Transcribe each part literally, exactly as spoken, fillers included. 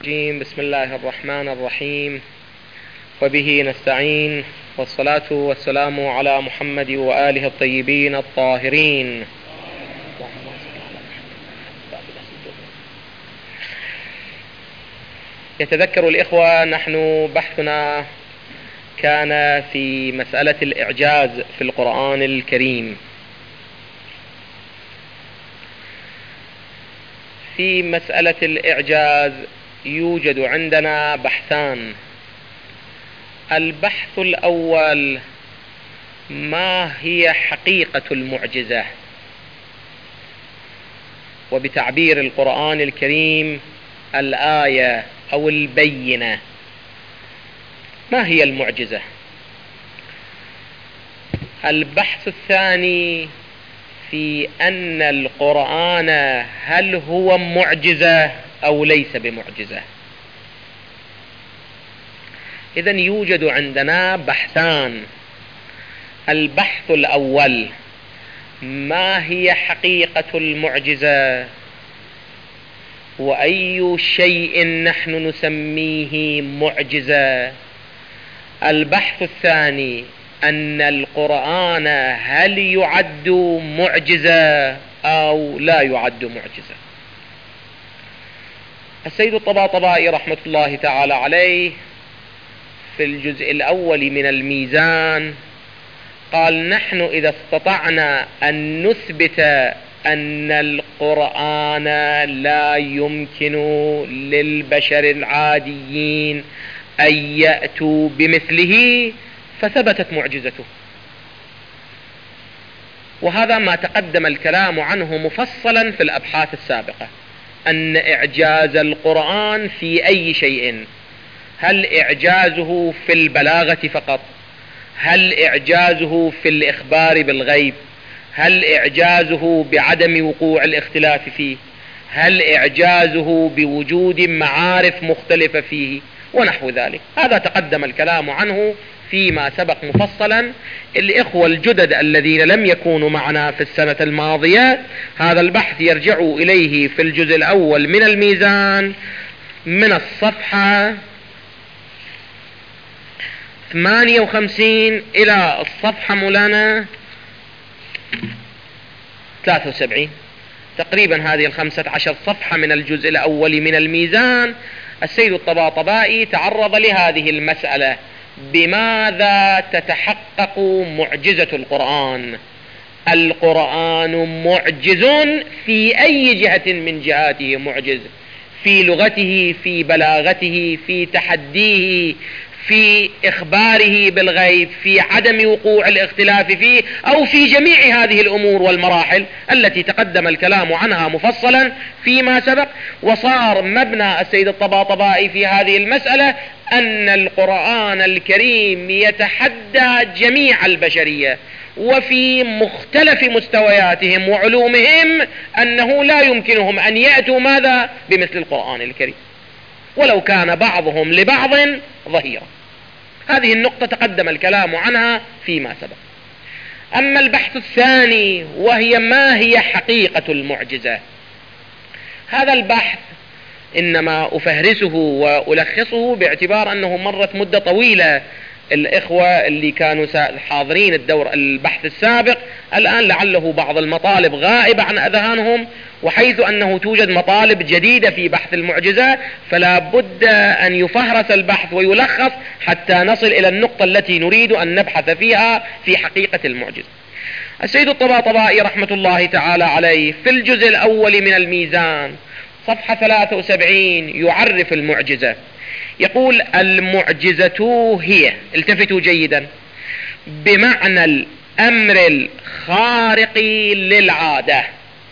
بسم الله الرحمن الرحيم، وبه نستعين، والصلاة والسلام على محمد وآله الطيبين الطاهرين. يتذكر الإخوة، نحن بحثنا كان في مسألة الإعجاز في القرآن الكريم. في مسألة الإعجاز يوجد عندنا بحثان. البحث الأول: ما هي حقيقة المعجزة؟ وبتعبير القرآن الكريم الآية أو البينة. ما هي المعجزة؟ البحث الثاني في أن القرآن هل هو معجزة أو ليس بمعجزة. إذن يوجد عندنا بحثان. البحث الأول: ما هي حقيقة المعجزة؟ وأي شيء نحن نسميه معجزة؟ البحث الثاني: أن القرآن هل يعد معجزة أو لا يعد معجزة؟ السيد الطباطبائي رحمة الله تعالى عليه في الجزء الأول من الميزان قال: نحن إذا استطعنا أن نثبت أن القرآن لا يمكن للبشر العاديين أن يأتوا بمثله فثبتت معجزته. وهذا ما تقدم الكلام عنه مفصلا في الأبحاث السابقة، أن إعجاز القرآن في أي شيء. هل إعجازه في البلاغة فقط؟ هل إعجازه في الإخبار بالغيب؟ هل إعجازه بعدم وقوع الاختلاف فيه؟ هل إعجازه بوجود معارف مختلفة فيه؟ ونحو ذلك. هذا تقدم الكلام عنه فيما سبق مفصلا. الإخوة الجدد الذين لم يكونوا معنا في السنة الماضية، هذا البحث يرجعوا إليه في الجزء الأول من الميزان من الصفحة ثمانية وخمسين إلى الصفحة مولانا ثلاثة وسبعين، تقريبا هذه الخمسة عشر صفحة من الجزء الأول من الميزان. السيد الطباطبائي تعرض لهذه المسألة: بماذا تتحقق معجزة القرآن؟ القرآن معجز في أي جهة من جهاته معجز، في لغته، في بلاغته، في تحديه، في إخباره بالغيب، في عدم وقوع الاختلاف فيه، أو في جميع هذه الأمور والمراحل التي تقدم الكلام عنها مفصلا فيما سبق. وصار مبنى السيد الطباطبائي في هذه المسألة أن القرآن الكريم يتحدى جميع البشرية وفي مختلف مستوياتهم وعلومهم، أنه لا يمكنهم أن يأتوا ماذا بمثل القرآن الكريم، ولو كان بعضهم لبعض ظهيرا. هذه النقطة تقدم الكلام عنها فيما سبق. أما البحث الثاني وهي ما هي حقيقة المعجزة، هذا البحث إنما أفهرسه وألخصه باعتبار أنه مرت مدة طويلة. الإخوة اللي كانوا حاضرين الدور البحث السابق الآن لعله بعض المطالب غائبة عن أذهانهم، وحيث أنه توجد مطالب جديدة في بحث المعجزة فلا بد أن يفهرس البحث ويلخص حتى نصل إلى النقطة التي نريد أن نبحث فيها في حقيقة المعجزة. السيد الطباطبائي رحمة الله تعالى عليه في الجزء الأول من الميزان صفحة ثلاثة وسبعين يعرف المعجزة. يقول: المعجزة هي، التفتوا جيدا، بمعنى الأمر الخارق للعادة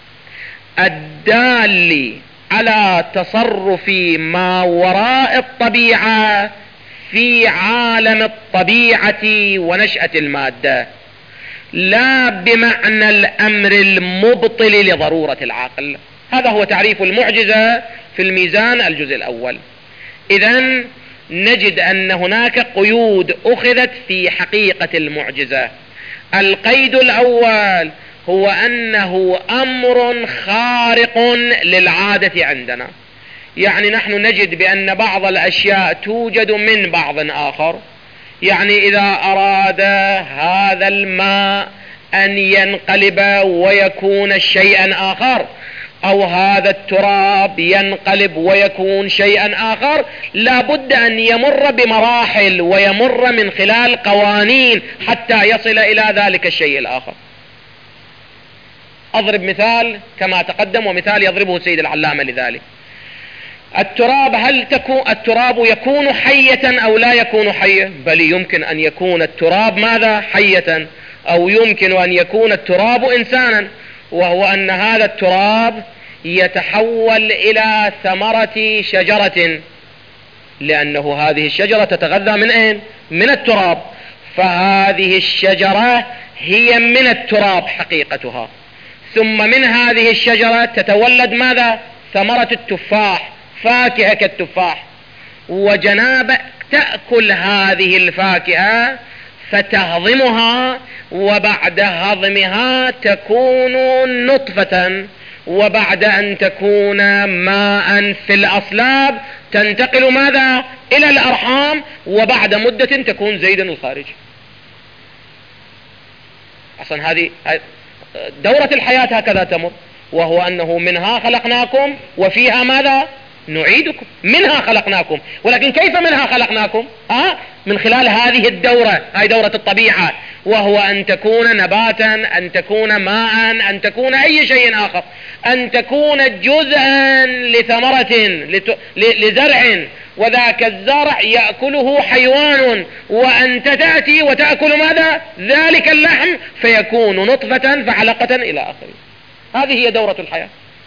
الدال على تصرف ما وراء الطبيعة في عالم الطبيعة ونشأة المادة، لا بمعنى الأمر المبطل لضرورة العقل. هذا هو تعريف المعجزة في الميزان الجزء الأول. إذن نجد أن هناك قيود أخذت في حقيقة المعجزة. القيد الأول هو أنه أمر خارق للعادة عندنا، يعني نحن نجد بأن بعض الأشياء توجد من بعض آخر. يعني إذا أراد هذا الماء أن ينقلب ويكون شيئا آخر، أو هذا التراب ينقلب ويكون شيئا آخر، لا بد أن يمر بمراحل ويمر من خلال قوانين حتى يصل إلى ذلك الشيء الآخر. أضرب مثال كما تقدم، ومثال يضربه سيد العلامة لذلك. التراب، هل تكون التراب يكون حية أو لا يكون حية؟ بل يمكن أن يكون التراب ماذا؟ حية، أو يمكن أن يكون التراب إنسانا، وهو أن هذا التراب يتحول إلى ثمرة شجرة، لأنه هذه الشجرة تتغذى من أين؟ من التراب، فهذه الشجرة هي من التراب حقيقتها، ثم من هذه الشجرة تتولد ماذا؟ ثمرة التفاح، فاكهة كالتفاح، وجنابك تأكل هذه الفاكهة فتهضمها، وبعد هضمها تكون نطفة، وبعد أن تكون ماء في الأصلاب تنتقل ماذا؟ إلى الأرحام، وبعد مدة تكون زيدا الخارج. أصلا هذه دورة الحياة هكذا تمر، وهو أنه منها خلقناكم وفيها ماذا؟ نعيدكم. منها خلقناكم، ولكن كيف منها خلقناكم؟ آه من خلال هذه الدورة، هاي دورة الطبيعة، وهو أن تكون نباتا، أن تكون ماء، أن تكون أي شيء آخر، أن تكون جزءا لثمرة لزرع، وذاك الزرع يأكله حيوان، وأنت تأتي وتأكل ماذا؟ ذلك اللحم، فيكون نطفة فعلقة إلى آخره. هذه هي دورة الحياة.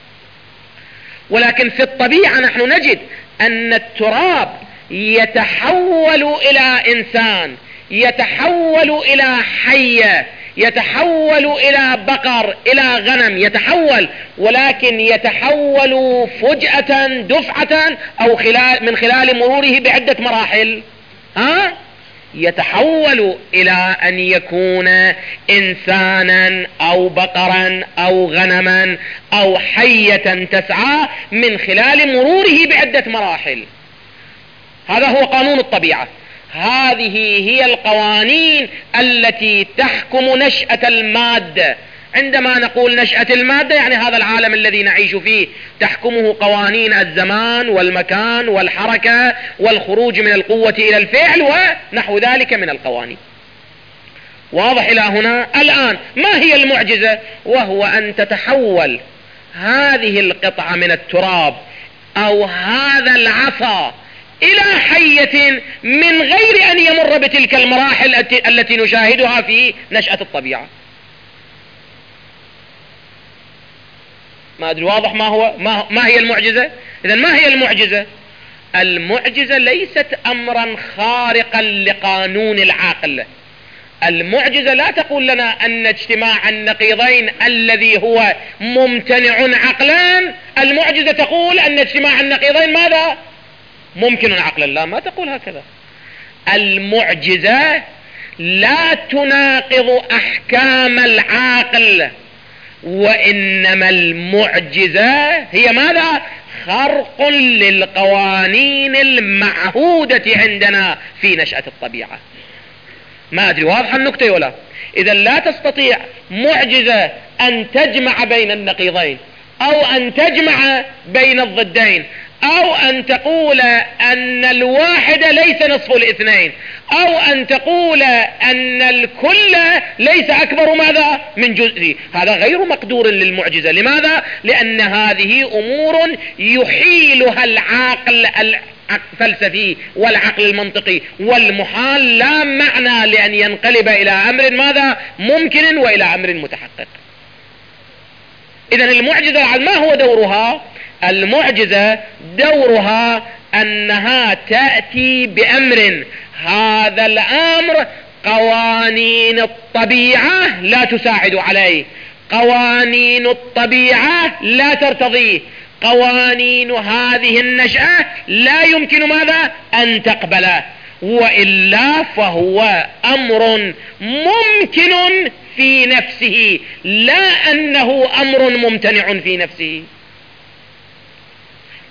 ولكن في الطبيعة نحن نجد أن التراب يتحول إلى إنسان، يتحول إلى حية، يتحول إلى بقر، إلى غنم، يتحول، ولكن يتحول فجأة دفعة أو خلال من خلال مروره بعدة مراحل. ها؟ يتحول إلى أن يكون إنسانا أو بقرا أو غنما أو حية تسعى من خلال مروره بعدة مراحل. هذا هو قانون الطبيعة. هذه هي القوانين التي تحكم نشأة المادة. عندما نقول نشأة المادة يعني هذا العالم الذي نعيش فيه تحكمه قوانين الزمان والمكان والحركة والخروج من القوة إلى الفعل ونحو ذلك من القوانين. واضح إلى هنا؟ الآن ما هي المعجزة؟ وهو أن تتحول هذه القطعة من التراب أو هذا العصا إلى حية من غير أن يمر بتلك المراحل التي نشاهدها في نشأة الطبيعة. ما أدري واضح ما هو ما, ما هي المعجزة؟ إذن ما هي المعجزة؟ المعجزة ليست أمرا خارقا لقانون العقل. المعجزة لا تقول لنا أن اجتماع النقيضين الذي هو ممتنع عقلا، المعجزة تقول أن اجتماع النقيضين ماذا؟ ممكن عقلا. لا، ما تقول هكذا. المعجزة لا تناقض أحكام العقل، وإنما المعجزة هي ماذا؟ خرق للقوانين المعهودة عندنا في نشأة الطبيعة. ما أدري واضح النكتة ولا؟ إذا لا تستطيع معجزة أن تجمع بين النقيضين، أو أن تجمع بين الضدين، أو أن تقول أن الواحد ليس نصف الاثنين، أو أن تقول أن الكل ليس أكبر ماذا؟ من جزء. هذا غير مقدور للمعجزة. لماذا؟ لأن هذه أمور يحيلها العقل الفلسفي والعقل المنطقي، والمحال لا معنى لأن ينقلب إلى أمر ماذا؟ ممكن وإلى أمر متحقق. إذن المعجزة ما هو دورها؟ المعجزة دورها أنها تأتي بأمر، هذا الأمر قوانين الطبيعة لا تساعد عليه، قوانين الطبيعة لا ترتضيه، قوانين هذه النشأة لا يمكن ماذا؟ أن تقبله، وإلا فهو أمر ممكن في نفسه، لا أنه أمر ممتنع في نفسه.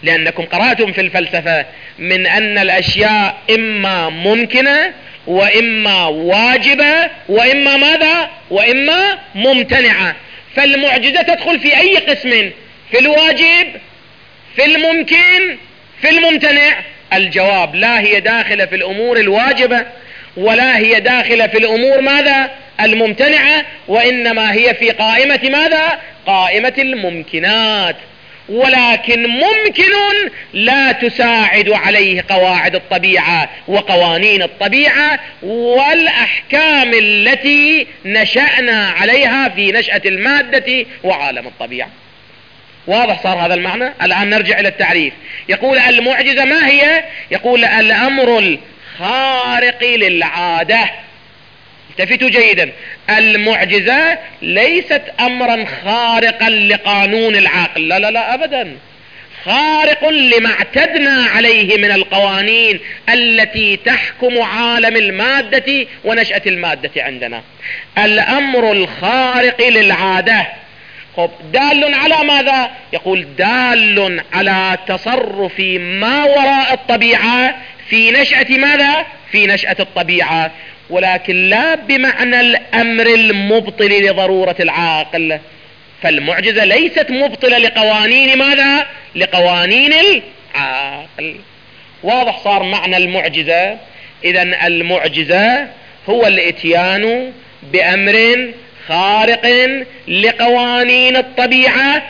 لأنكم قرأتم في الفلسفة من أن الأشياء إما ممكنة وإما واجبة وإما ماذا؟ وإما ممتنعة. فالمعجزة تدخل في أي قسم؟ في الواجب، في الممكن، في الممتنع؟ الجواب لا هي داخلة في الأمور الواجبة ولا هي داخلة في الأمور ماذا؟ الممتنعة، وإنما هي في قائمة ماذا؟ قائمة الممكنات. ولكن ممكن لا تساعد عليه قواعد الطبيعة وقوانين الطبيعة والأحكام التي نشأنا عليها في نشأة المادة وعالم الطبيعة. واضح صار هذا المعنى؟ الآن نرجع إلى التعريف. يقول المعجزة ما هي؟ يقول الأمر الخارق للعادة. التفتوا جيدا، المعجزة ليست أمرا خارقا لقانون العقل، لا لا لا أبدا، خارق لما اعتدنا عليه من القوانين التي تحكم عالم المادة ونشأة المادة عندنا. الأمر الخارق للعادة خب دال على ماذا؟ يقول دال على تصرف ما وراء الطبيعة في نشأة ماذا؟ في نشأة الطبيعة، ولكن لا بمعنى الأمر المبطل لضرورة العاقل. فالمعجزة ليست مبطلة لقوانين ماذا؟ لقوانين العاقل. واضح صار معنى المعجزة؟ إذن المعجزة هو الاتيان بأمر خارق لقوانين الطبيعة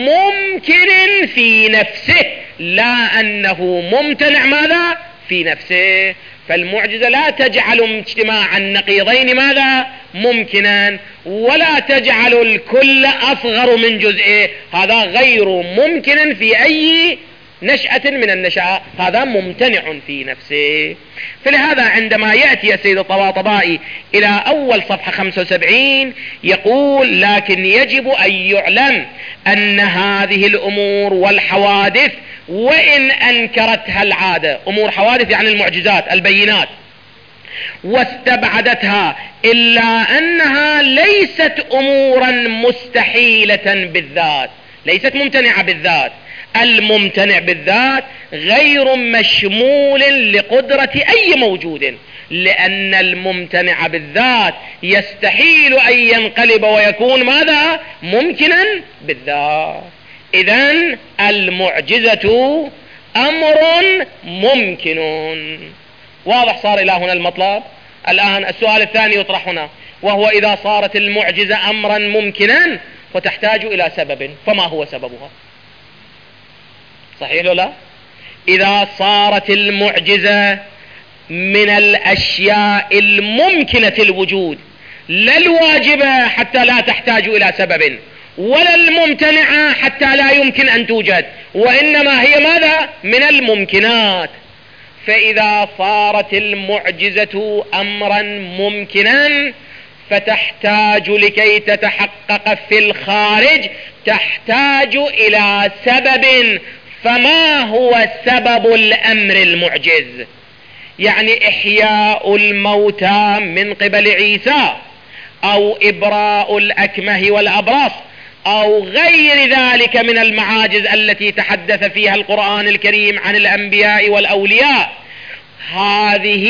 ممكن في نفسه، لا أنه ممتنع ماذا؟ في نفسه. فالمعجزة لا تجعل اجتماع النقيضين ماذا؟ ممكنا، ولا تجعل الكل أصغر من جزئه، هذا غير ممكن في أي نشأة من النشأة، هذا ممتنع في نفسه. فلهذا عندما يأتي السيد الطباطبائي إلى أول صفحة خمسة وسبعين يقول لكن يجب أن يعلم أن هذه الأمور والحوادث وإن أنكرتها العادة، أمور حوادث يعني المعجزات البينات، واستبعدتها، إلا أنها ليست أمورا مستحيلة بالذات، ليست ممتنعة بالذات. الممتنع بالذات غير مشمول لقدرة أي موجود، لأن الممتنع بالذات يستحيل أن ينقلب ويكون ماذا؟ ممكنا بالذات. إذن المعجزة أمر ممكن. واضح صار إلى هنا المطلب؟ الآن السؤال الثاني يطرح هنا، وهو إذا صارت المعجزة أمرا ممكنا فتحتاج إلى سبب، فما هو سببها؟ صحيح ولا لا؟ إذا صارت المعجزة من الأشياء الممكنة الوجود، لا الواجبة حتى لا تحتاج إلى سبب، ولا الممتنعة حتى لا يمكن أن توجد، وإنما هي ماذا؟ من الممكنات. فإذا صارت المعجزة أمرا ممكنا فتحتاج لكي تتحقق في الخارج تحتاج إلى سبب. فما هو سبب الأمر المعجز؟ يعني إحياء الموتى من قبل عيسى، أو إبراء الأكمه والأبرص، أو غير ذلك من المعاجز التي تحدث فيها القرآن الكريم عن الأنبياء والأولياء. هذه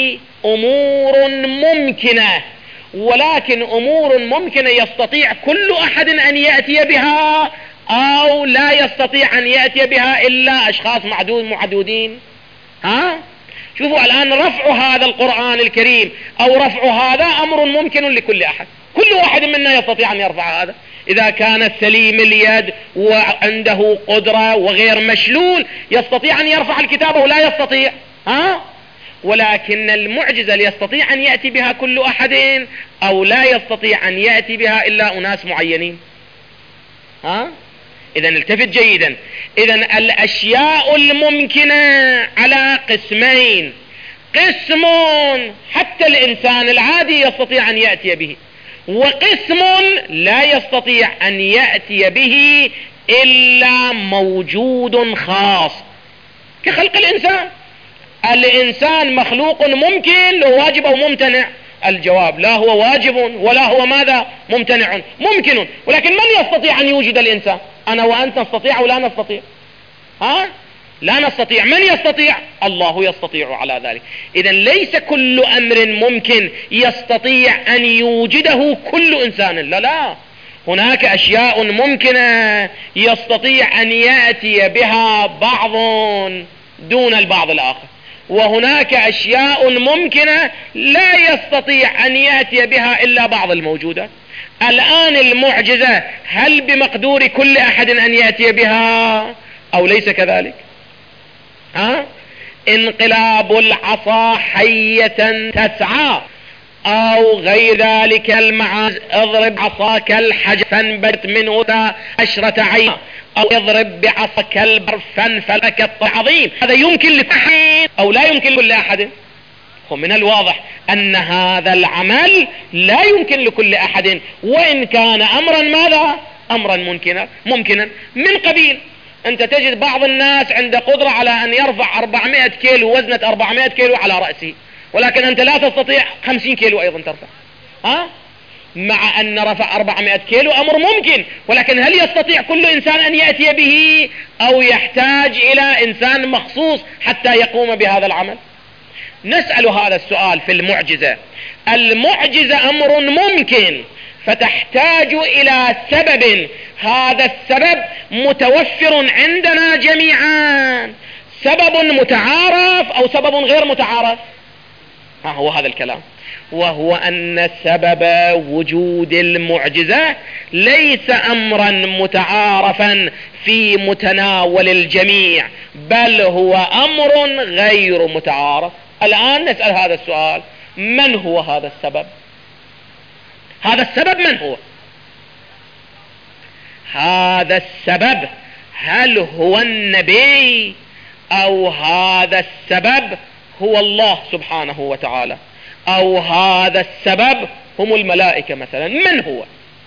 أمور ممكنة، ولكن أمور ممكنة يستطيع كل أحد أن يأتي بها أو لا يستطيع أن يأتي بها إلا أشخاص معدود معدودين. ها؟ شوفوا الآن رفع هذا القرآن الكريم أو رفع هذا أمر ممكن لكل أحد، كل واحد منا يستطيع أن يرفع هذا إذا كان سليم اليد وعنده قدرة وغير مشلول، يستطيع أن يرفع الكتاب ولا يستطيع. ها؟ ولكن المعجزة يستطيع أن يأتي بها كل أحد أو لا يستطيع أن يأتي بها إلا أناس معينين. ها؟ إذن التفت جيدا. إذن الأشياء الممكنة على قسمين، قسم حتى الإنسان العادي يستطيع أن يأتي به، وقسم لا يستطيع أن يأتي به إلا موجود خاص كخلق الإنسان. الإنسان مخلوق ممكن، له واجب أو ممتنع؟ الجواب لا هو واجب ولا هو ماذا؟ ممتنع، ممكن. ولكن من يستطيع أن يوجد الإنسان؟ أنا وأنت نستطيع ولا نستطيع؟ ها؟ لا نستطيع. من يستطيع؟ الله يستطيع على ذلك. إذن ليس كل أمر ممكن يستطيع أن يوجده كل إنسان، لا لا، هناك أشياء ممكنة يستطيع أن يأتي بها بعض دون البعض الآخر، وهناك أشياء ممكنة لا يستطيع أن يأتي بها إلا بعض الموجودات. الآن المعجزة هل بمقدور كل أحد أن يأتي بها أو ليس كذلك؟ ها؟ انقلاب العصا حية تسعى أو غير ذلك المعاز، اضرب عصاك الحجر فانبت منه عشرة عين، أو اضرب بعصاك البر فانفلك العظيم. هذا يمكن لكل أحد أو لا يمكن لكل أحد؟ ومن الواضح أن هذا العمل لا يمكن لكل أحد، وإن كان أمرا ماذا؟ أمرا ممكنا ممكنا من قبيل أنت تجد بعض الناس عنده قدرة على أن يرفع أربعمائة كيلو، وزنة أربعمائة كيلو على رأسه، ولكن أنت لا تستطيع خمسين كيلو أيضا ترفع. ها؟ مع أن رفع أربعمائة كيلو أمر ممكن، ولكن هل يستطيع كل إنسان أن يأتي به أو يحتاج إلى إنسان مخصوص حتى يقوم بهذا العمل؟ نسأل هذا السؤال في المعجزة. المعجزة أمر ممكن، فتحتاج إلى سبب، هذا السبب متوفر عندنا جميعا، سبب متعارف أو سبب غير متعارف. ها هو هذا الكلام، وهو أن سبب وجود المعجزة ليس أمرا متعارفا في متناول الجميع، بل هو أمر غير متعارف. الآن نسأل هذا السؤال: من هو هذا السبب؟ هذا السبب من هو؟ هذا السبب هل هو النبي أو هذا السبب هو الله سبحانه وتعالى أو هذا السبب هم الملائكة مثلا؟ من هو؟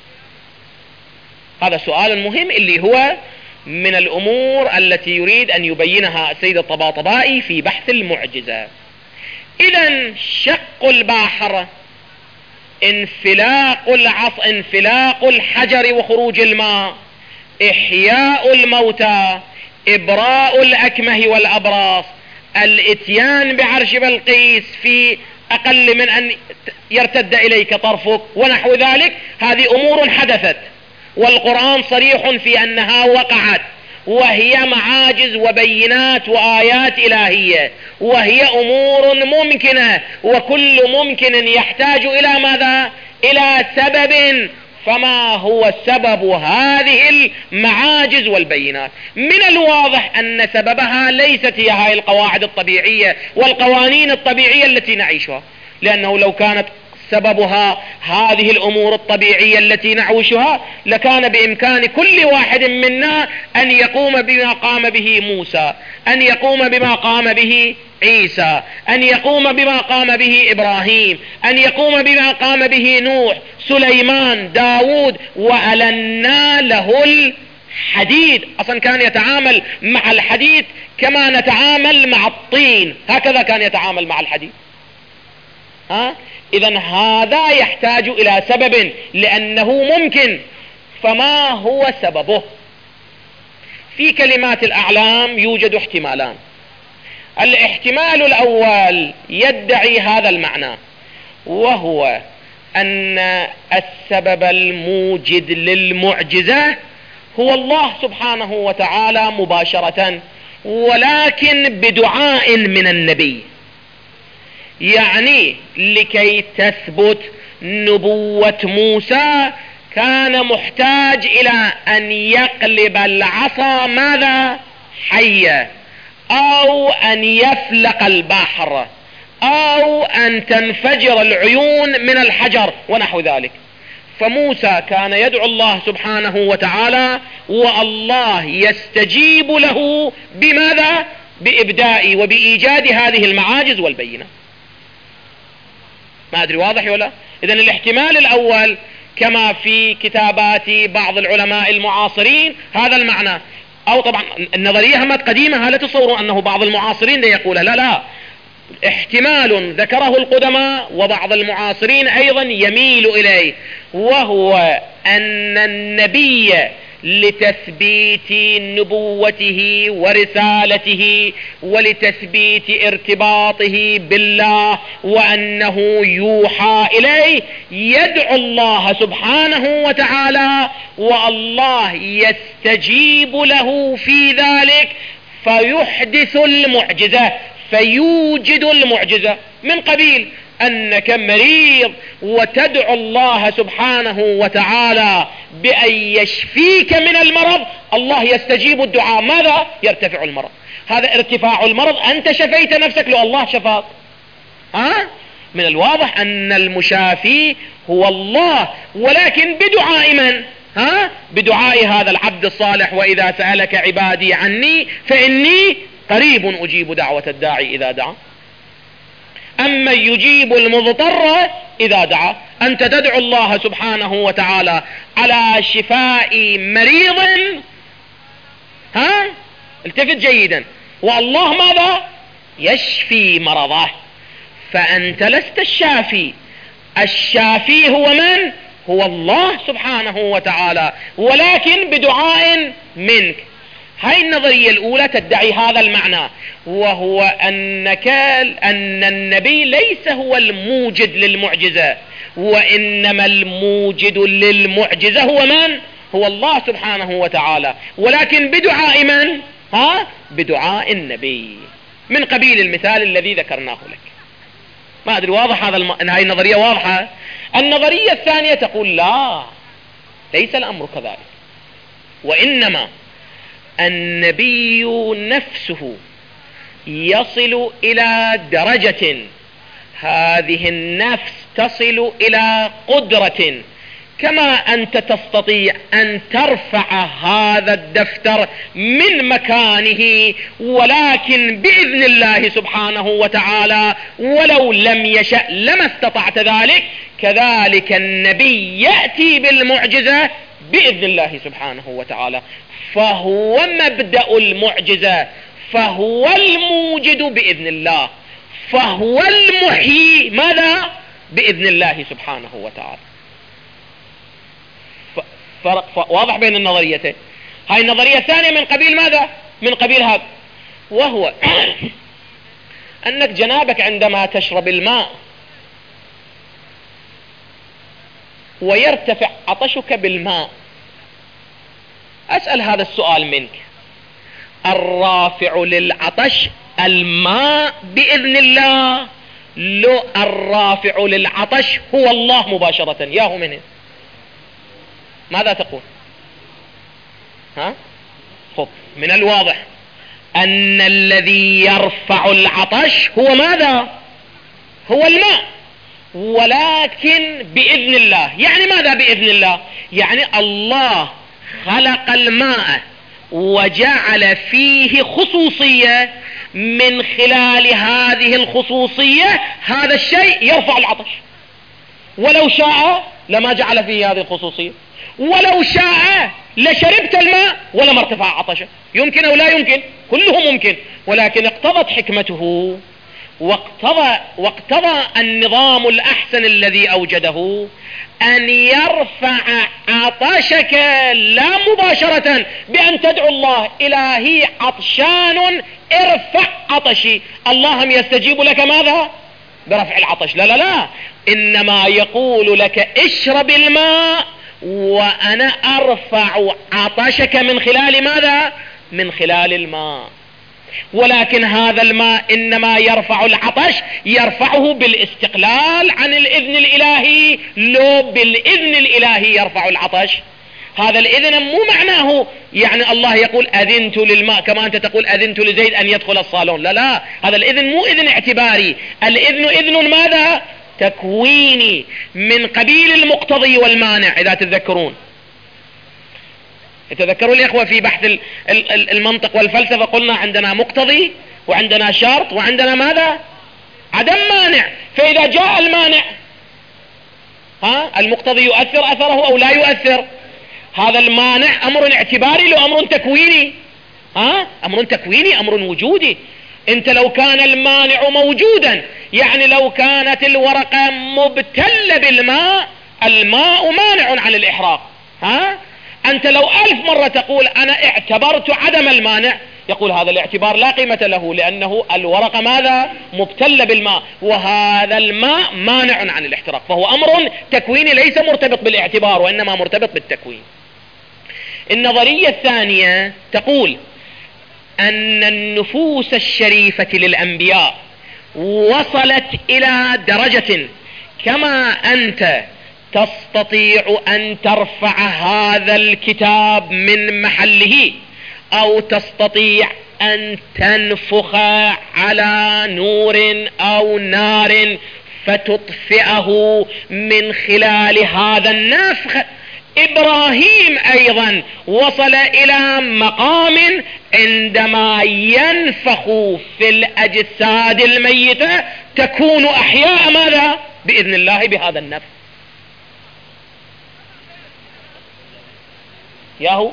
هذا سؤال مهم اللي هو من الأمور التي يريد أن يبينها السيد الطباطبائي في بحث المعجزة. إذن شق البحر، انفلاق العص انفلاق الحجر وخروج الماء، إحياء الموتى، إبراء الأكمه والأبراص، الاتيان بعرش بلقيس في أقل من أن يرتد إليك طرفك ونحو ذلك، هذه أمور حدثت والقرآن صريح في أنها وقعت، وهي معاجز وبينات وآيات إلهية، وهي أمور ممكنة، وكل ممكن يحتاج إلى ماذا؟ إلى سبب. فما هو سبب هذه المعاجز والبينات؟ من الواضح أن سببها ليست هي هاي القواعد الطبيعية والقوانين الطبيعية التي نعيشها، لأنه لو كانت سببها هذه الأمور الطبيعية التي نعيشها لكان بإمكان كل واحد منا أن يقوم بما قام به موسى، أن يقوم بما قام به عيسى، أن يقوم بما قام به إبراهيم، أن يقوم بما قام به نوح، سليمان، داود، وألنا له الحديد. أصلا كان يتعامل مع الحديد كما نتعامل مع الطين، هكذا كان يتعامل مع الحديد. ها؟ إذن هذا يحتاج إلى سبب لأنه ممكن. فما هو سببه؟ في كلمات الأعلام يوجد احتمالان. الاحتمال الأول يدعي هذا المعنى، وهو أن السبب الموجد للمعجزة هو الله سبحانه وتعالى مباشرة، ولكن بدعاء من النبي. يعني لكي تثبت نبوة موسى كان محتاج إلى أن يقلب العصا ماذا؟ حية، أو أن يفلق البحر، أو أن تنفجر العيون من الحجر ونحو ذلك. فموسى كان يدعو الله سبحانه وتعالى، والله يستجيب له بماذا؟ بإبداء وبإيجاد هذه المعاجز والبينة. ما أدري واضح ولا؟ إذن الاحتمال الأول كما في كتابات بعض العلماء المعاصرين هذا المعنى، أو طبعا النظرية همت قديمة، لا تصوروا أنه بعض المعاصرين لا يقولها، لا لا، احتمال ذكره القدماء وبعض المعاصرين أيضا يميل إليه، وهو أن النبي لتثبيت نبوته ورسالته ولتثبيت ارتباطه بالله وأنه يوحى إليه، يدعو الله سبحانه وتعالى والله يستجيب له في ذلك فيحدث المعجزة، فيوجد المعجزة. من قبيل أنك مريض وتدعو الله سبحانه وتعالى بأن يشفيك من المرض، الله يستجيب الدعاء، ماذا؟ يرتفع المرض. هذا ارتفاع المرض، أنت شفيت نفسك لو الله شفاك. ها؟ من الواضح أن المشافي هو الله، ولكن بدعاء من؟ ها؟ بدعاء هذا العبد الصالح: وإذا سألك عبادي عني فإني قريب أجيب دعوة الداعي إذا دعا. أما يجيب المضطر إذا دعا. أنت تدعو الله سبحانه وتعالى على شفاء مريض، ها؟ التفت جيدا، والله ماذا؟ يشفي مرضه، فأنت لست الشافي، الشافي هو من؟ هو الله سبحانه وتعالى، ولكن بدعاء منك. هاي النظرية الأولى تدعي هذا المعنى، وهو أنك أن النبي ليس هو الموجد للمعجزة، وإنما الموجد للمعجزة هو من؟ هو الله سبحانه وتعالى، ولكن بدعاء من؟ ها؟ بدعاء النبي، من قبيل المثال الذي ذكرناه لك. ما أدري واضح هذا الم... هاي النظرية واضحة. النظرية الثانية تقول لا، ليس الأمر كذلك، وإنما النبي نفسه يصل إلى درجة، هذه النفس تصل إلى قدرة، كما أنت تستطيع أن ترفع هذا الدفتر من مكانه، ولكن بإذن الله سبحانه وتعالى ولو لم يشأ لما استطعت ذلك، كذلك النبي يأتي بالمعجزة بإذن الله سبحانه وتعالى، فهو مبدأ المعجزة، فهو الموجد بإذن الله، فهو المحيي ماذا؟ بإذن الله سبحانه وتعالى. فرق واضح بين النظريتين. هاي النظرية الثانية من قبيل ماذا؟ من قبيل هذا، وهو أنك جنابك عندما تشرب الماء ويرتفع عطشك بالماء، أسأل هذا السؤال منك: الرافع للعطش الماء بإذن الله، لو الرافع للعطش هو الله مباشرة؟ ياهو منه، ماذا تقول؟ ها؟ خب، من الواضح أن الذي يرفع العطش هو ماذا؟ هو الماء، ولكن بإذن الله. يعني ماذا بإذن الله؟ يعني الله خلق الماء وجعل فيه خصوصية، من خلال هذه الخصوصية هذا الشيء يرفع العطش، ولو شاء لما جعل فيه هذه الخصوصية، ولو شاء لشربت الماء ولما ارتفع عطشه. يمكن أو لا يمكن؟ كله ممكن، ولكن اقتضت حكمته واقتضى, واقتضى النظام الأحسن الذي أوجده أن يرفع عطشك لا مباشرة بأن تدعو الله: إلهي عطشان ارفع عطشي، اللهم يستجيب لك ماذا؟ برفع العطش. لا لا لا، إنما يقول لك اشرب الماء وأنا أرفع عطشك من خلال ماذا؟ من خلال الماء. ولكن هذا الماء إنما يرفع العطش، يرفعه بالاستقلال عن الإذن الإلهي، لو بالإذن الإلهي يرفع العطش. هذا الإذن مو معناه يعني الله يقول أذنت للماء كما أنت تقول أذنت لزيد أن يدخل الصالون. لا لا، هذا الإذن مو إذن اعتباري، الإذن إذن ماذا؟ تكويني، من قبيل المقتضي والمانع. إذا تتذكرون تذكروا الإخوة في بحث المنطق والفلسفة قلنا عندنا مقتضي وعندنا شرط وعندنا ماذا؟ عدم مانع. فإذا جاء المانع، ها، المقتضي يؤثر أثره أو لا يؤثر. هذا المانع أمر اعتباري لو أمر تكويني؟ ها، أمر تكويني، أمر وجودي. انت لو كان المانع موجودا، يعني لو كانت الورقة مبتلة بالماء، الماء مانع عن الإحراق، ها، أنت لو ألف مرة تقول أنا اعتبرت عدم المانع، يقول هذا الاعتبار لا قيمة له، لأنه الورقة ماذا؟ مبتلة بالماء، وهذا الماء مانع عن الاحتراق، فهو أمر تكويني ليس مرتبط بالاعتبار وإنما مرتبط بالتكوين. النظرية الثانية تقول أن النفوس الشريفة للأنبياء وصلت إلى درجة كما أنت تستطيع أن ترفع هذا الكتاب من محله، أو تستطيع أن تنفخ على نور أو نار فتطفئه من خلال هذا النفخ. إبراهيم أيضا وصل إلى مقام عندما ينفخ في الأجساد الميتة تكون أحياء ماذا؟ بإذن الله بهذا النفخ. ياهو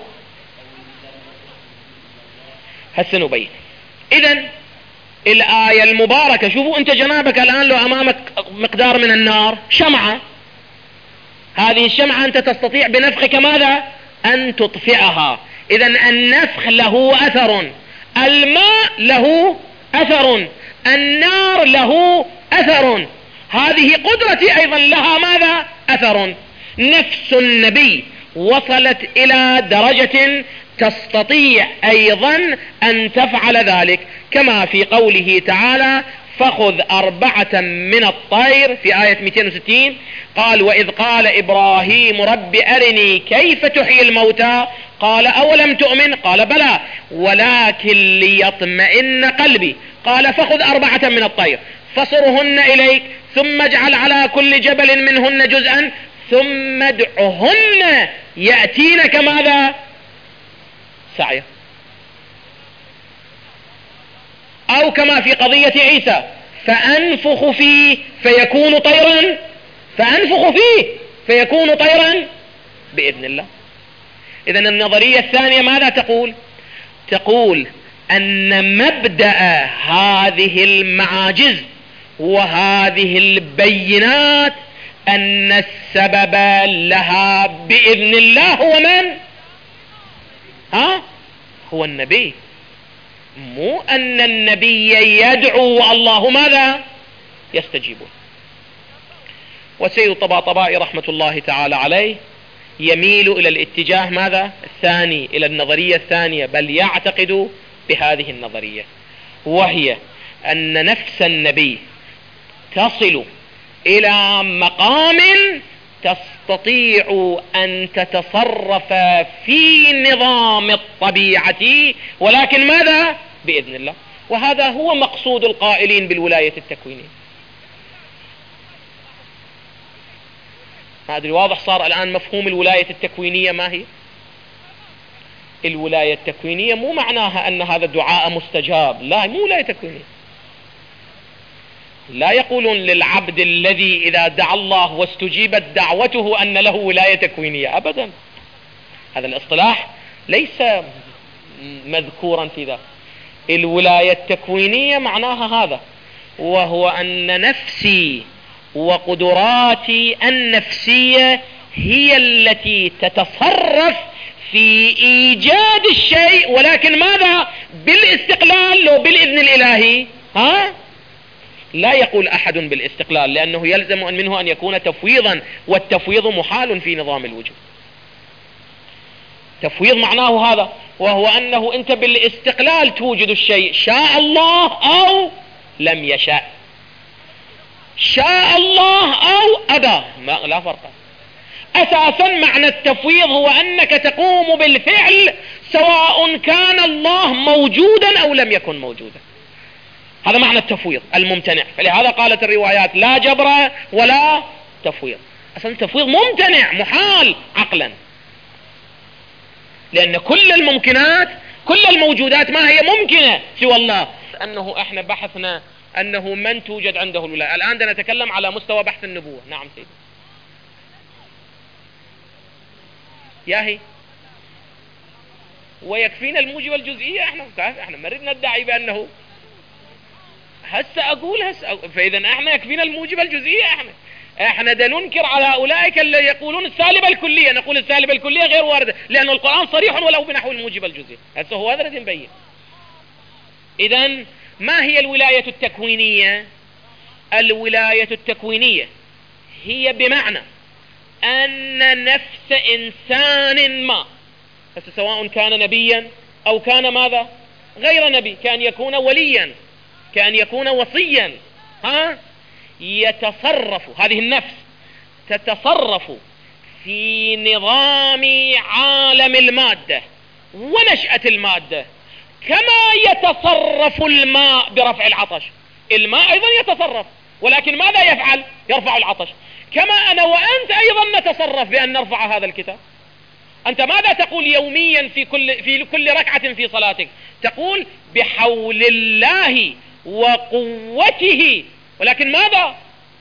هسه نبين. إذن الآية المباركة، شوفوا أنت جنابك الآن لو أمامك مقدار من النار شمعة، هذه الشمعة أنت تستطيع بنفخك ماذا؟ أن تطفئها. إذن النفخ له أثر، الماء له أثر، النار له أثر، هذه قدرتي أيضا لها ماذا؟ أثر. نفس النبي وصلت إلى درجة تستطيع أيضا أن تفعل ذلك، كما في قوله تعالى فخذ أربعة من الطير في آية مئتين وستين، قال وإذ قال إبراهيم رب أرني كيف تحيي الموتى قال أولم تؤمن قال بلى ولكن ليطمئن قلبي قال فخذ أربعة من الطير فصرهن إليك ثم اجعل على كل جبل منهن جزءا ثم ادعهن يأتينك ماذا؟ سعيا. أو كما في قضية عيسى فأنفخ فيه فيكون طيرا، فأنفخ فيه فيكون طيرا بإذن الله. إذن النظرية الثانية ماذا تقول؟ تقول أن مبدأ هذه المعاجز وهذه البينات أن السبب لها بإذن الله هو من؟ ها؟ هو النبي، مو أن النبي يدعو الله ماذا؟ يستجيبه. وسيد الطباطبائي رحمة الله تعالى عليه يميل إلى الاتجاه ماذا؟ الثاني، إلى النظرية الثانية، بل يعتقد بهذه النظرية، وهي أن نفس النبي تصل إلى مقام تستطيع أن تتصرف في نظام الطبيعة، ولكن ماذا؟ بإذن الله. وهذا هو مقصود القائلين بالولاية التكوينية. ما أدري واضح صار الآن مفهوم الولاية التكوينية ما هي؟ الولاية التكوينية مو معناها أن هذا الدعاء مستجاب، لا، مو ولاية تكوينية. لا يقولون للعبد الذي إذا دعا الله واستجيبت دعوته أن له ولاية تكوينية، أبدا، هذا الاصطلاح ليس مذكورا في ذا. الولاية التكوينية معناها هذا، وهو أن نفسي وقدراتي النفسية هي التي تتصرف في إيجاد الشيء، ولكن ماذا؟ بالاستقلال لو بالإذن الإلهي. ها؟ لا يقول أحد بالاستقلال، لأنه يلزم منه أن يكون تفويضا، والتفويض محال في نظام الوجود. تفويض معناه هذا، وهو أنه أنت بالاستقلال توجد الشيء، شاء الله أو لم يشاء، شاء الله أو أبى، ما لا فرق. أساسا معنى التفويض هو أنك تقوم بالفعل سواء كان الله موجودا أو لم يكن موجودا. هذا معنى التفويض الممتنع. فلهذا قالت الروايات لا جبر ولا تفويض. أصلا التفويض ممتنع محال عقلا، لأن كل الممكنات كل الموجودات ما هي ممكنة سوى الله. أنه احنا بحثنا أنه من توجد عنده الولاية. الآن نتكلم على مستوى بحث النبوة. نعم سيدي ياهي، ويكفينا الموجب الجزئية. احنا احنا ما ردنا ندعي بأنه هسه أقول هسه أقول. فإذا احنا يكفينا الموجب الجزئية. احنا احنا دا ننكر على اولئك اللي يقولون السالبة الكلية، نقول السالبة الكلية غير واردة لان القرآن صريح ولو بنحو الموجب الجزئي. هسه هو هذا الذي نبين. اذن ما هي الولاية التكوينية؟ الولاية التكوينية هي بمعنى ان نفس انسان ما، سواء كان نبيا او كان ماذا غير نبي، كان يكون وليا، كان يكون وصيا، ها يتصرف، هذه النفس تتصرف في نظام عالم المادة ونشأة المادة كما يتصرف الماء برفع العطش. الماء ايضا يتصرف، ولكن ماذا يفعل؟ يرفع العطش. كما انا وانت ايضا نتصرف بان نرفع هذا الكتاب. انت ماذا تقول يوميا في كل في كل ركعة في صلاتك؟ تقول بحول الله وقوته، ولكن ماذا؟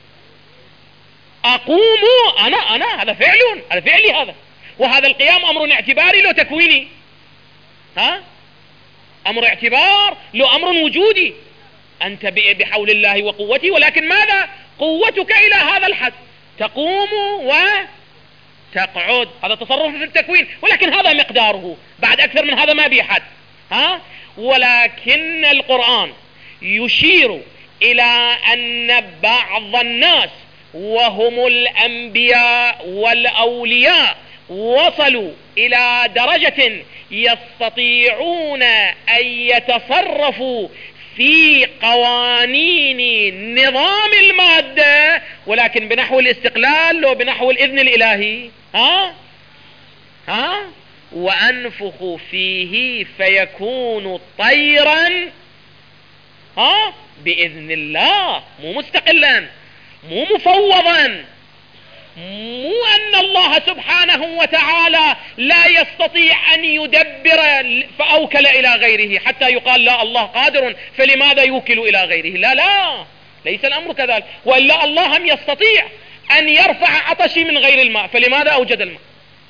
اقوم انا انا هذا فعل، هذا فعلي هذا. وهذا القيام امر اعتباري لو تكويني، ها امر اعتبار لو امر وجودي. انت بحول الله وقوته، ولكن ماذا؟ قوتك الى هذا الحد، تقوم وتقعد، هذا تصرف في التكوين، ولكن هذا مقداره، بعد اكثر من هذا ما بي حد. ها ولكن القرآن يشير الى ان بعض الناس وهم الانبياء والاولياء وصلوا الى درجة يستطيعون ان يتصرفوا في قوانين نظام المادة، ولكن بنحو الاستقلال وبنحو الاذن الالهي. ها ها وانفخ فيه فيكون طيرا، ها باذن الله، مو مستقلا، مو مفوضا، مو ان الله سبحانه وتعالى لا يستطيع ان يدبر فاوكل الى غيره حتى يقال لا الله قادر فلماذا يوكل الى غيره. لا لا ليس الامر كذلك، والا الله هم يستطيع ان يرفع عطشي من غير الماء فلماذا اوجد الماء.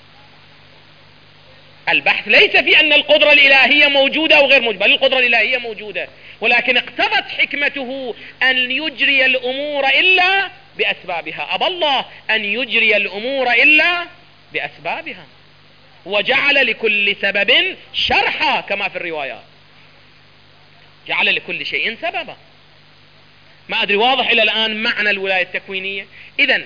البحث ليس في ان القدرة الالهية موجودة او غير موجودة، بل القدرة الالهية موجودة، ولكن اقتضت حكمته ان يجري الامور الا باسبابها. ابى الله ان يجري الامور الا باسبابها، وجعل لكل سبب شرحا كما في الروايات، جعل لكل شيء سببا. ما ادري واضح الى الان معنى الولاية التكوينية. اذن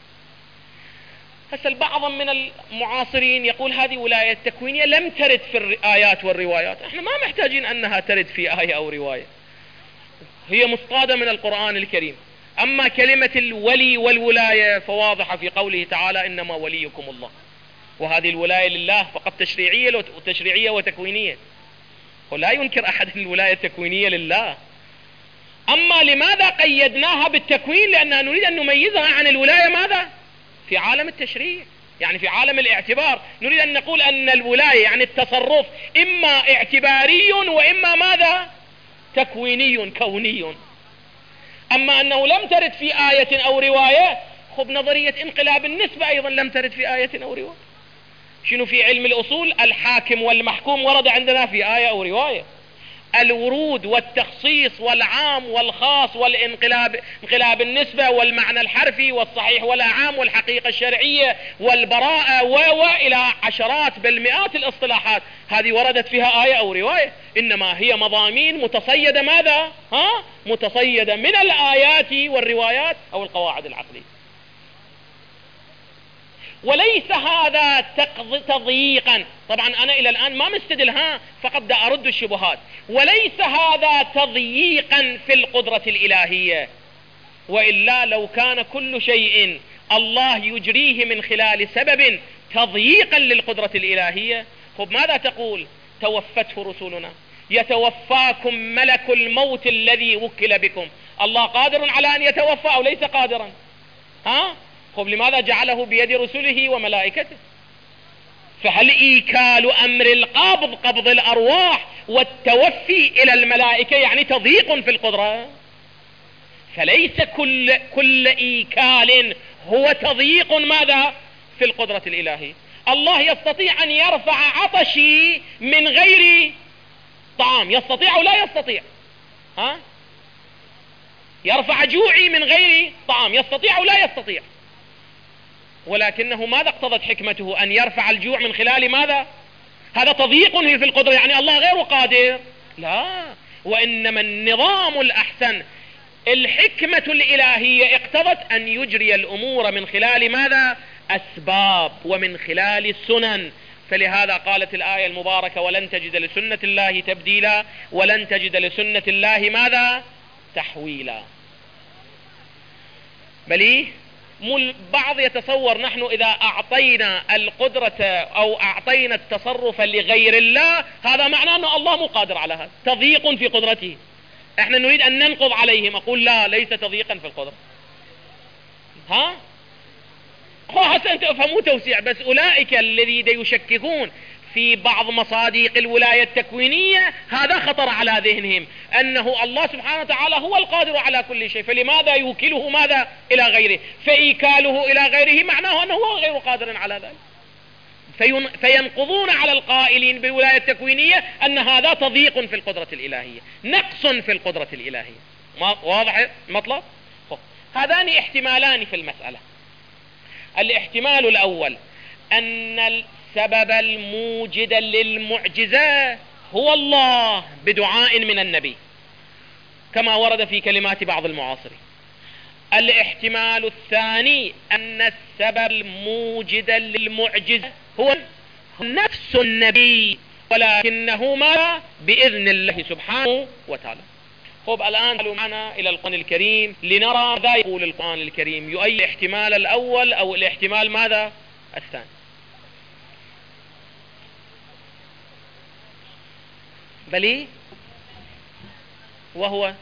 هسه البعض من المعاصرين يقول هذه ولاية تكوينية لم ترد في الآيات والروايات. احنا ما محتاجين انها ترد في آية او رواية، هي مصطادة من القرآن الكريم. اما كلمة الولي والولاية فواضحة في قوله تعالى انما وليكم الله، وهذه الولاية لله فقط تشريعية وتشريعية وتكوينية، ولا ينكر احد الولاية التكوينية لله. اما لماذا قيدناها بالتكوين؟ لاننا نريد ان نميزها عن الولاية ماذا؟ في عالم التشريع، يعني في عالم الاعتبار. نريد ان نقول ان الولاية يعني التصرف اما اعتباري واما ماذا؟ تكويني كوني. اما انه لم ترد في آية او رواية، خب نظرية انقلاب النسبة ايضا لم ترد في آية او رواية. شنو في علم الاصول؟ الحاكم والمحكوم ورد عندنا في آية او رواية. الورود والتخصيص والعام والخاص والانقلاب، انقلاب النسبة والمعنى الحرفي والصحيح والأعام والحقيقة الشرعية والبراءة وإلى عشرات بل مئات الاصطلاحات، هذه وردت فيها آية أو رواية. إنما هي مضامين متصيدة ماذا؟ ها؟ متصيدة من الآيات والروايات أو القواعد العقلية. وليس هذا تضييقا، طبعا انا الى الان ما مستدل، ها فقط دا ارد الشبهات. وليس هذا تضييقا في القدرة الالهية، والا لو كان كل شيء الله يجريه من خلال سبب تضييقا للقدرة الالهية، خب ماذا تقول؟ توفته رسلنا، يتوفاكم ملك الموت الذي وكل بكم. الله قادر على ان يتوفى او ليس قادرا؟ ها خب لماذا جعله بيد رسله وملائكته؟ فهل إيكال أمر القبض قبض الأرواح والتوفي إلى الملائكة يعني تضييق في القدرة؟ فليس كل كل إيكال هو تضييق ماذا؟ في القدرة الإلهية. الله يستطيع أن يرفع عطشي من غير طعام، يستطيع أو لا يستطيع؟ ها يرفع جوعي من غير طعام، يستطيع أو لا يستطيع؟ ولكنه ماذا اقتضت حكمته؟ أن يرفع الجوع من خلال ماذا؟ هذا تضييق في القدرة، يعني الله غير قادر؟ لا، وإنما النظام الأحسن، الحكمة الإلهية اقتضت أن يجري الأمور من خلال ماذا؟ أسباب ومن خلال السنن. فلهذا قالت الآية المباركة: ولن تجد لسنة الله تبديلا ولن تجد لسنة الله ماذا؟ تحويلا. بل بعض يتصور نحن إذا أعطينا القدرة أو أعطينا التصرف لغير الله هذا معناه أن الله مو قادر على هذا، تضييق في قدرته، احنا نريد أن ننقض عليهم. أقول لا، ليس تضييقا في القدرة. ها هسه أنت افهموا توسيع. بس أولئك الذين يشككون في بعض مصادق الولاية التكوينية هذا خطر على ذهنهم، أنه الله سبحانه وتعالى هو القادر على كل شيء، فلماذا يوكله ماذا إلى غيره؟ فإيكاله إلى غيره معناه أنه هو غير قادر على ذلك. فينقضون على القائلين بالولاية التكوينية أن هذا تضييق في القدرة الإلهية، نقص في القدرة الإلهية. واضح مطلب؟ هذان احتمالان في المسألة. الاحتمال الأول أن السبب الموجد للمعجزة هو الله بدعاء من النبي كما ورد في كلمات بعض المعاصرين. الاحتمال الثاني أن السبب الموجد للمعجزة هو نفس النبي ولكنه ما بإذن الله سبحانه وتعالى. خب الآن تعالوا معنا إلى القرآن الكريم لنرى ماذا يقول القرآن الكريم، يؤيد الاحتمال الأول أو الاحتمال ماذا؟ الثاني. بلي وهو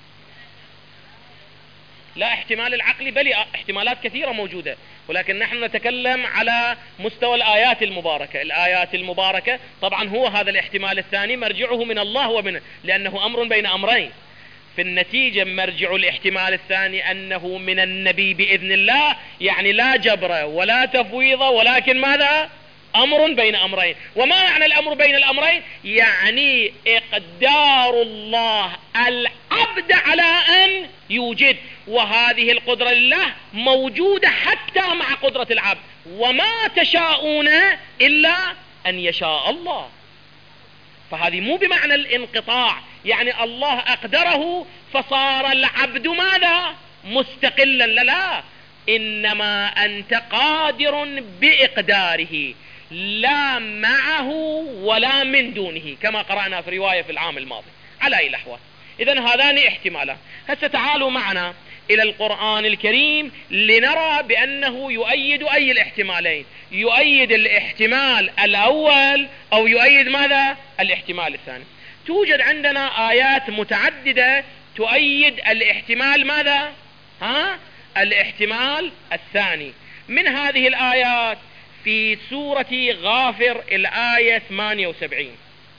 لا احتمال العقل، بل احتمالات كثيرة موجودة، ولكن نحن نتكلم على مستوى الآيات المباركة. الآيات المباركة طبعا هو هذا الاحتمال الثاني مرجعه من الله ومن، لأنه أمر بين أمرين. في النتيجة مرجع الاحتمال الثاني أنه من النبي بإذن الله، يعني لا جبر ولا تفويض، ولكن ماذا؟ أمر بين أمرين. وما معنى الأمر بين الأمرين؟ يعني إقدار الله العبد على أن يوجد، وهذه القدرة لله موجودة حتى مع قدرة العبد، وما تشاءون إلا أن يشاء الله. فهذه مو بمعنى الانقطاع، يعني الله أقدره فصار العبد ماذا؟ مستقلا، لا لا، إنما أنت قادر بإقداره لا معه ولا من دونه، كما قرأنا في رواية في العام الماضي على أي الأحوال. إذن هذان احتمالان. هسه تعالوا معنا إلى القرآن الكريم لنرى بأنه يؤيد أي الاحتمالين، يؤيد الاحتمال الأول أو يؤيد ماذا؟ الاحتمال الثاني. توجد عندنا آيات متعددة تؤيد الاحتمال ماذا؟ ها؟ الاحتمال الثاني. من هذه الآيات في سورة غافر الآية ثمانية وسبعين،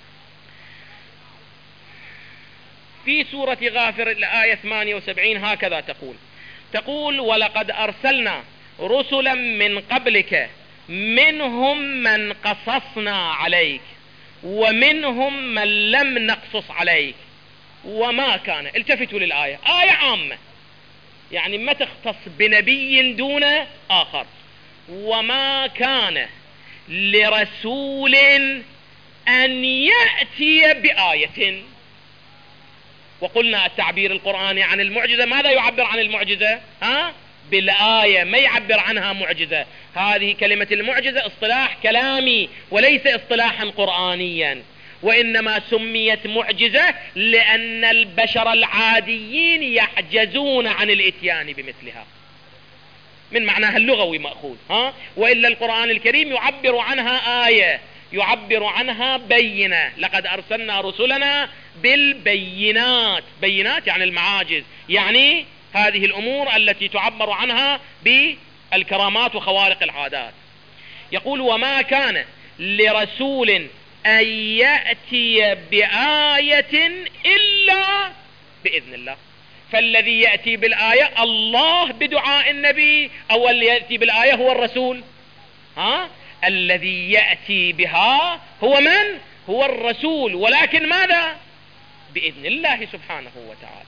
في سورة غافر الآية ثمانية وسبعين هكذا تقول تقول ولقد أرسلنا رسلا من قبلك منهم من قصصنا عليك ومنهم من لم نقصص عليك وما كان. التفتوا للآية، آية عامة يعني ما تختص بنبي دون آخر. وما كان لرسول أن يأتي بآية. وقلنا التعبير القرآني عن المعجزة ماذا يعبر عن المعجزة؟ ها؟ بالآية، ما يعبر عنها معجزة. هذه كلمة المعجزة اصطلاح كلامي وليس اصطلاحا قرآنيا، وإنما سميت معجزة لأن البشر العاديين يعجزون عن الإتيان بمثلها، من معناها اللغوي مأخوذ. ها؟ وإلا القرآن الكريم يعبر عنها آية، يعبر عنها بينة. لقد أرسلنا رسلنا بالبينات، بينات يعني المعاجز، يعني هذه الأمور التي تعبر عنها بالكرامات وخوارق العادات. يقول وما كان لرسول أن يأتي بآية إلا بإذن الله. فالذي يأتي بالآية الله بدعاء النبي، أو اللي يأتي بالآية هو الرسول. ها؟ الذي يأتي بها هو من؟ هو الرسول، ولكن ماذا؟ بإذن الله سبحانه وتعالى.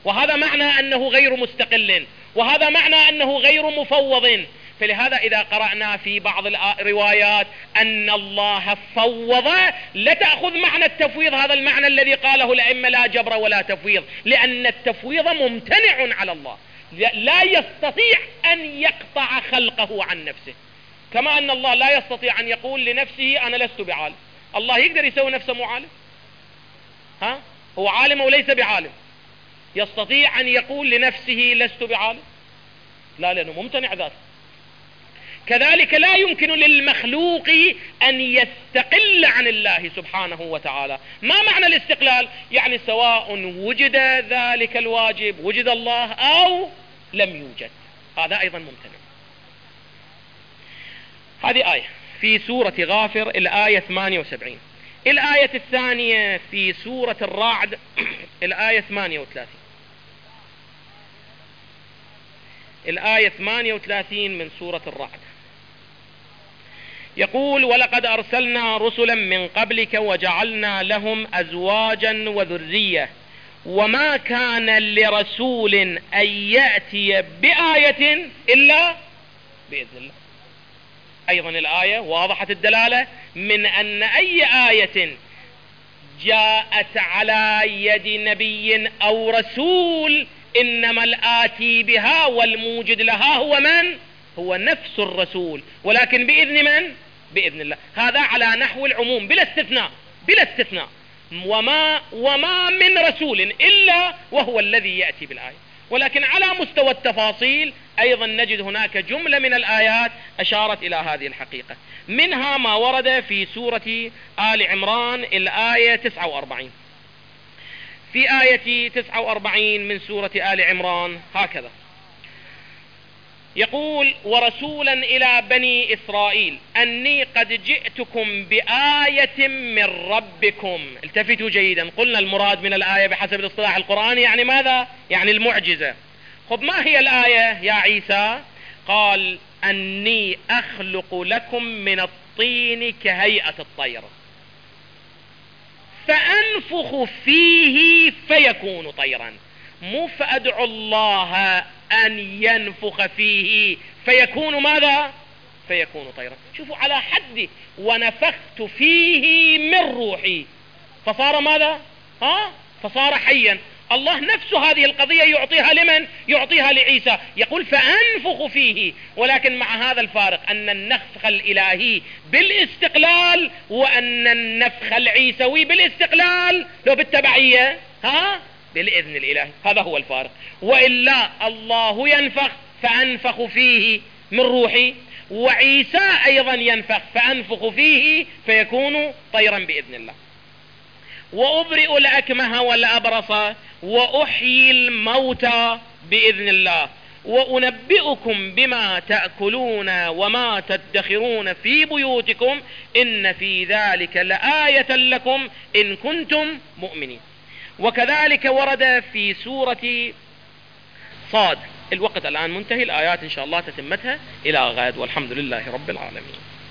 وهذا معنى أنه غير مستقل، وهذا معنى أنه غير مفوض. فلهذا إذا قرأنا في بعض الروايات أن الله فوض، لا تأخذ معنى التفويض هذا المعنى الذي قاله الأئمة لا جبر ولا تفويض، لأن التفويض ممتنع على الله، لا يستطيع أن يقطع خلقه عن نفسه، كما أن الله لا يستطيع أن يقول لنفسه أنا لست بعالم. الله يقدر يسوي نفسه مو عالم؟ ها؟ هو عالم وليس بعالم. يستطيع أن يقول لنفسه لست بعالم؟ لا، لأنه ممتنع ذاته. كذلك لا يمكن للمخلوق أن يستقل عن الله سبحانه وتعالى. ما معنى الاستقلال؟ يعني سواء وجد ذلك الواجب، وجد الله، أو لم يوجد، هذا أيضا ممتنع. هذه آية في سورة غافر الآية ثمانية وسبعين. الآية الثانية في سورة الرعد الآية ثمانية وثلاثين. الآية ثمانية وثلاثين من سورة الرعد يقول: ولقد أرسلنا رسلا من قبلك وجعلنا لهم أزواجا وذرية وما كان لرسول أن يأتي بآية إلا بإذن الله. أيضا الآية واضحة الدلالة من أن أي آية جاءت على يد نبي أو رسول إنما الآتي بها والموجد لها هو من؟ هو نفس الرسول، ولكن بإذن من؟ بإذن الله. هذا على نحو العموم بلا استثناء، بلا استثناء. وما, وما من رسول إلا وهو الذي يأتي بالآية. ولكن على مستوى التفاصيل أيضا نجد هناك جملة من الآيات أشارت إلى هذه الحقيقة، منها ما ورد في سورة آل عمران الآية تسعة وأربعين. في آية تسعة وأربعين من سورة آل عمران هكذا يقول: ورسولا إلى بني إسرائيل أني قد جئتكم بآية من ربكم. التفتوا جيدا، قلنا المراد من الآية بحسب الاصطلاح القرآني يعني ماذا؟ يعني المعجزة. خب ما هي الآية يا عيسى؟ قال: أني أخلق لكم من الطين كهيئة الطير فأنفخ فيه فيكون طيرا. مو فأدعو الله أن ينفخ فيه فيكون ماذا؟ فيكون طيرا. شوفوا على حد ونفخت فيه من روحي فصار ماذا؟ ها؟ فصار حيا. الله نفسه هذه القضية يعطيها لمن؟ يعطيها لعيسى، يقول فأنفخ فيه، ولكن مع هذا الفارق أن النفخ الإلهي بالاستقلال وأن النفخ العيسوي بالاستقلال لو بالتبعية ها؟ بالإذن الإلهي. هذا هو الفارق. وإلا الله ينفخ فأنفخ فيه من روحي، وعيسى أيضا ينفخ فأنفخ فيه فيكون طيرا بإذن الله. وأبرئ الأكمه والأبرص وأحيي الموتى بإذن الله وأنبئكم بما تأكلون وما تدخرون في بيوتكم إن في ذلك لآية لكم إن كنتم مؤمنين. وكذلك ورد في سورة صاد. الوقت الآن منتهي، الآيات إن شاء الله تتمتها إلى غد، والحمد لله رب العالمين.